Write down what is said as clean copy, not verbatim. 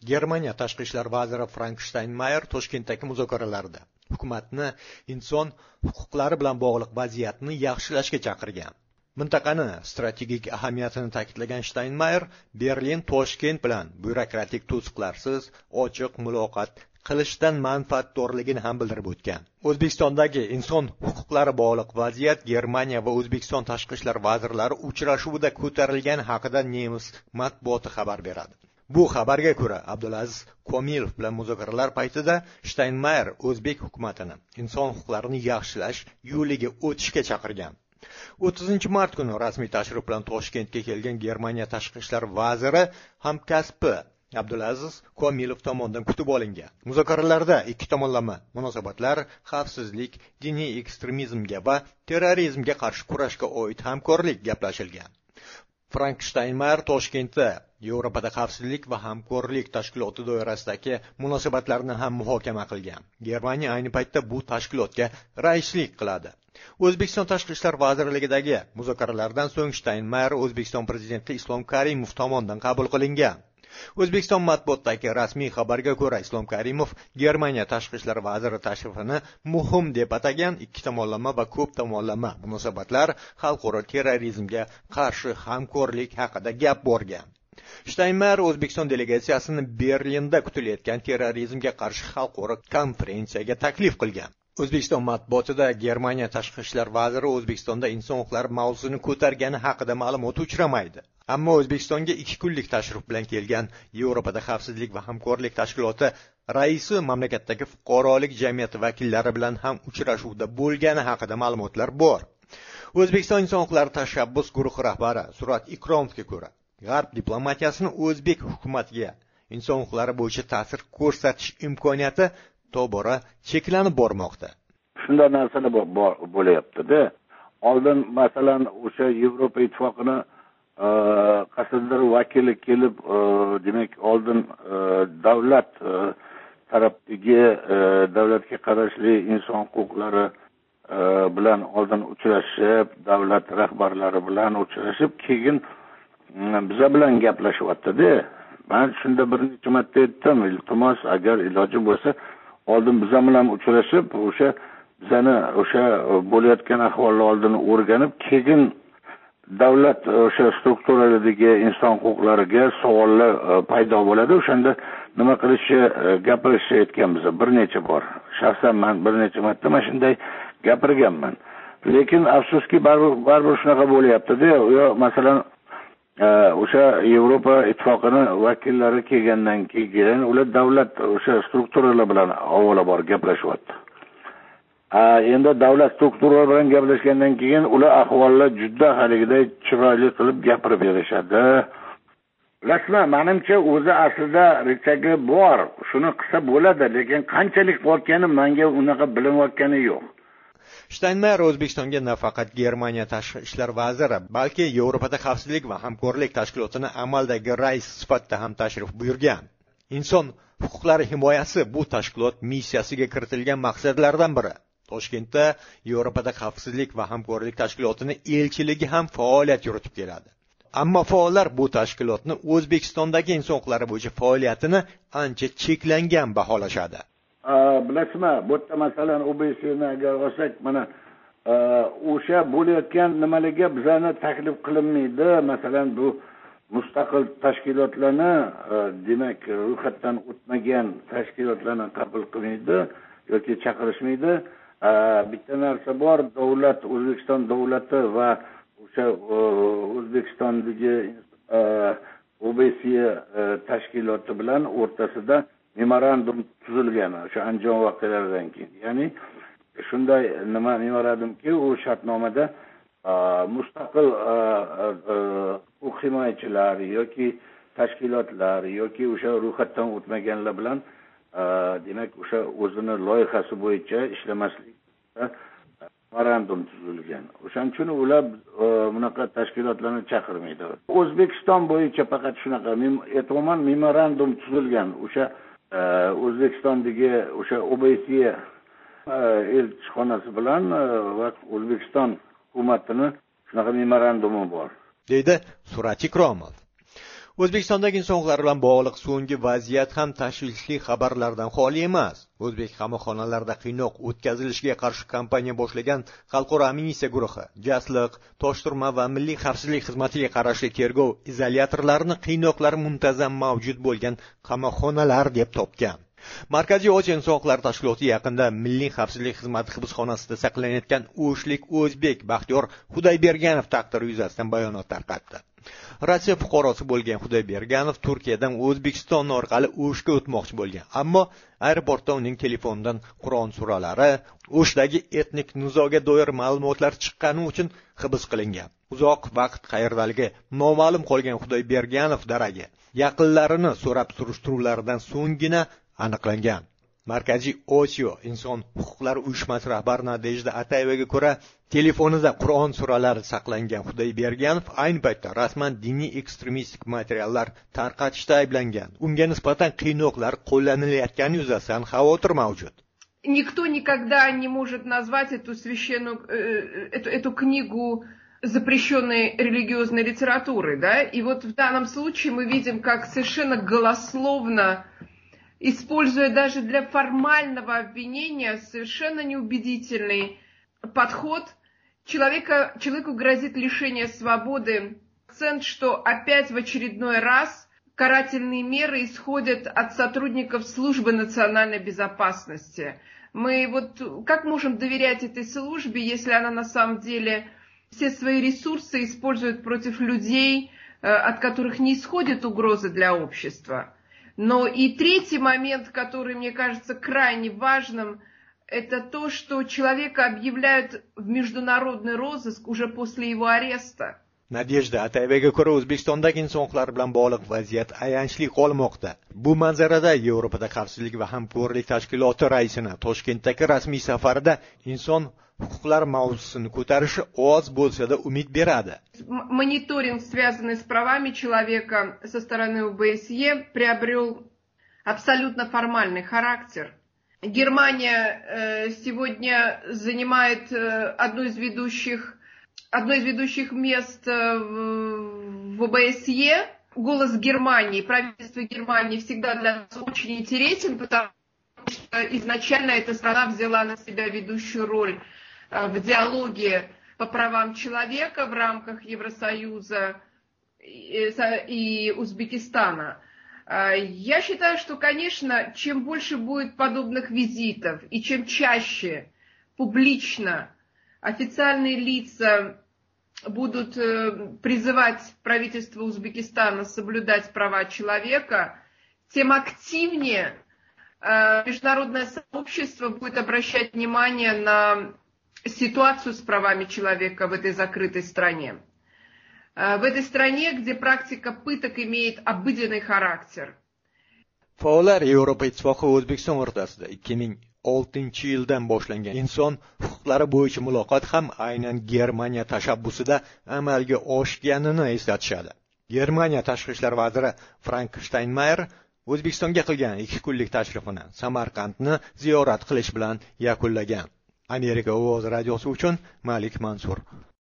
Germaniya tashqi ishlar vaziri Frank Steinmeier Toshkentdagi muzokaralarda hukumatni inson huquqlari bilan bog'liq vaziyatni yaxshilashga chaqirgan. Mintaqani strategik ahamiyatini ta'kidlagan Steinmeier Berlin-Toshkent bilan byurokratik to'siqlarsiz ochiq muloqot qilishdan manfaatdorligini ham bildirib o'tgan. O'zbekistondagi inson huquqlari bog'liq vaziyat Germaniya va O'zbekiston tashqi ishlar vazirlari uchrashuvida ko'tarilgani haqida nemis matbuoti xabar beradi. Bu xabarga ko'ra, Abdulaziz Komilov bilan muzokaralar paytida Steinmeier o'zbek hukumatini inson huquqlarini yaxshilash yo'liga o'tishga chaqirgan. 30 mart kuni rasmiy tashrif bilan Toshkentga kelgan Germaniya tashqi ishlar vaziri hamkasbi Abdulaziz Komilov tomonidan kutib olingan. Muzokaralarda ikki tomonlama munosabatlar, xavfsizlik, diniy ekstremizmga va terrorizmga qarshi kurashga oid hamkorlik gaplashilgan. Frank Steinmeier Toshkentda Yevropada xavfsizlik va hamkorlik tashkiloti doirasidagi munosabatlarni ham muhokama qilgan. Germaniya ayni paytda bu tashkilotga raislik qiladi. O'zbekiston tashqi ishlar vazirligidagi muzokaralardan so'ng Steinmeier O'zbekiston prezidenti Islom Karimov tomonidan qabul qilingan. O'zbekiston matbuotidagi rasmiy xabarga ko'ra, Islom Karimov Germaniya tashqi ishlar vaziri tashrifini muhim deb atagan. Ikki tomonlama va ko'p tomonlama munosabatlar, xalqaro terrorizmga qarshi hamkorlik haqida gap borgan. Steinmeier O'zbekiston delegatsiyasini Berlinda kutilayotgan terrorizmga qarshi xalqaro konferensiyaga taklif qilgan. O'zbekiston matbuotida Germaniya tashqi ishlar vaziri O'zbekistonda inson huquqlari mavzusini ko'targani haqida ma'lumot uchramaydi. Ammo O'zbekistonga 2 kunlik tashrif bilan kelgan Yevropada xavfsizlik va hamkorlik tashkiloti raisi mamlakatdagi fuqarolik jamiyati vakillari bilan ham uchrashuvda bo'lgani haqida ma'lumotlar bor. O'zbekiston inson huquqlari tashabbus guruhi rahbari Surat Ikromovga ko'ra, G'arb diplomatiyasini o'zbek hukumatiga inson huquqlari bo'yicha ta'sir ko'rsatish imkoniyati tobora cheklanib bormoqda. Shunday narsalar bo'layapti-da. Oldin masalan o'sha Yevropa ittifoqini qasrlar vakili kelib, demak oldin davlat tarafdagi davlatga qarashli inson huquqlari bilan oldin uchrashib, davlat rahbarlari bilan uchrashib, keyin biza bilan gaplashyapti-da. Men shunda bir necha marta aytdim, iltimos agar iloji bo'lsa oldin biza bilan uchrashib, o'sha bizani o'sha bo'layotgan ahvolni oldin o'rganib, keyin davlat o'sha strukturalardagi inson huquqlariga savollar paydo bo'ladi. O'shanda nima qilishni gapirishni aytganmiz bir necha bor. Shaxsan men bir necha marta mana shunday gapirganman. Lekin afsuski baribir shunaqa bo'layapti-da. Masalan o'sha Yevropa ittifoqini vakillari kelgandan keyin ular davlat o'sha strukturalar bilan avvalo bor gaplashyapti. Endi davlat strukturalari bilan gaplashgandan keyin ular ahvollar juda haligiday chiroyli qilib gapirib berishadi. Rasman menimcha o'zi aslida rechagi bor. Shuni qilsa bo'ladi, lekin qanchalik qolgani menga unaqa bilinayotgani yo'q. Steinmeier O'zbekistonga nafaqat Germaniya tashqi ishlar vaziri, balki Yevropada xavfsizlik va hamkorlik tashkilotining amaldagi rais sifatida ham tashrif buyurgan. Inson huquqlari himoyasi bu tashkilot missiyasiga kiritilgan maqsadlardan biri. Toshkentda Yevropada xavfsizlik va hamkorlik tashkilotining elchiligi ham faoliyat yuritib keladi. Ammo faollar bu tashkilotni O'zbekistondagi inson huquqlari bo'yicha faoliyatini ancha cheklangan baholashadi. Bilasizmi, bu yerda masalan OBSni agar olsak, mana o'sha bo'layotgan nimalarga bizani taklif qilinmaydi. Masalan, bu mustaqil tashkilotlarni, demak, ro'yxatdan o'tmagan tashkilotlarni qabul qilmaydi yoki chaqirishmaydi. Bitta narsa bor, davlat, O'zbekiston davlati va o'sha O'zbekistondagi OBS tashkiloti bilan o'rtasida memorandum tuzilgan o'sha Andijon voqealaridan keyin. Ya'ni shunday nima memorandumki, u shartnomada mustaqil huquq himoyachilar yoki tashkilotlar yoki o'sha ro'yxatdan o'tmaganlar bilan demak o'sha o'zini loyihasi bo'yicha ishlamaslikda memorandum tuzilgan. O'shaning uchun ular bunaqa tashkilotlarni chaqirmaydi. O'zbekiston bo'yicha faqat shunaqa aytmoqman memorandum tuzilgan. O'sha O'zbekistondagi o'sha OBS elchixonasi bilan va O'zbekiston hukumatini shunaqa memorandumi bor, deydi Surat Ikromov. O'zbekistondagi inson huquqlari bilan bog'liq so'nggi vaziyat ham tashvishli xabarlardan xoli emas. O'zbek qamoqxonalarida qiynoq o'tkazilishiga qarshi kampaniya boshlagan Xalqaro amnistiya guruhi jasliq, toshturma va milliy xavfsizlik xizmatiga qarashli tergov izolyatorlarini qiynoqlar muntazam mavjud bo'lgan qamoqxonalar deb topgan. Markaziy Osiyo inson huquqlari tashkiloti yaqinda milliy xavfsizlik xizmati hibsxonasida saqlanayotgan o'shlik o'zbek Baxtiyor Xudoyberganov taqdiri yuzasidan bayonot tarqatdi. Rossiya fuqarosi bo'lgan Xudoyberganov Turkiyadan O'zbekiston orqali O'shga o'tmoqchi bo'lgan, ammo aeroportda uning telefonidan Qur'on suralari, O'shdagi etnik nizoga doir ma'lumotlar chiqqani uchun hibs qilingan. Uzoq vaqt qayerdaligi noma'lum qolgan Xudoyberganov daragi yaqinlarini so'rab surishtiruvlaridan so'nggina aniqlangan. Markaziy Osiyo inson huquqlari uyushmasi rahbari Nadejda Atayevaga ko'ra, telefonida Qur'on suralari saqlangan Xudoyberganov ayni paytda rasman diniy ekstremistik materiallar tarqatishda ayblangan. Unga nisbatan qiynoqlar qo'llanilayotgani yuzasidan xavotir mavjud. Никто никогда не может назвать эту книгу запрещенной религиозной литературой, да? И вот в данном случае мы видим, как совершенно голословно, используя даже для формального обвинения совершенно неубедительный подход, человеку грозит лишение свободы. Акцент, что опять в очередной раз карательные меры исходят от сотрудников службы национальной безопасности. Мы вот как можем доверять этой службе, если она на самом деле все свои ресурсы использует против людей, от которых не исходит угрозы для общества? Но и третий момент, который мне кажется крайне важным, это то, что человека объявляют в международный розыск уже после его ареста. Nadejda Atayevaga ko'ra, O'zbekistondagi inson huquqlari bilan bog'liq vaziyat ayanchli qolmoqda. Bu manzarada Yevropada xavfsizlik va hamkorlik tashkiloti raisini Toshkentdagi rasmiy safarida inson huquqlari mavzusini ko'tarishi oz bo'lsa-da umid beradi. Мониторинг, связанный с правами человека со стороны ОБСЕ, приобрел абсолютно формальный характер. Германия сегодня занимает одно из ведущих мест в ОБСЕ. Голос Германии, правительство Германии всегда для нас очень интересен, потому что изначально эта страна взяла на себя ведущую роль в диалоге по правам человека в рамках Евросоюза и Узбекистана. Я считаю, что, конечно, чем больше будет подобных визитов и чем чаще публично официальные лица будут призывать правительство Узбекистана соблюдать права человека, тем активнее международное сообщество будет обращать внимание на ситуацию с правами человека в этой закрытой стране. В этой стране, где практика пыток имеет обыденный характер. Faollar Yevropa Ittifoqi O'zbekiston o'rtasida 2006-yildan boshlangan inson huquqlari bo'yicha muloqot ham aynan Germaniya tashabbusida amalga oshganini eslatishadi. Germaniya tashqi ishlar vaziri Frank Steinmeier O'zbekistonga qilgan 2 kunlik tashrifini Samarqandni ziyorat qilish bilan yakunlagan. Amerika Ovoz radiosi uchun Malik Mansur.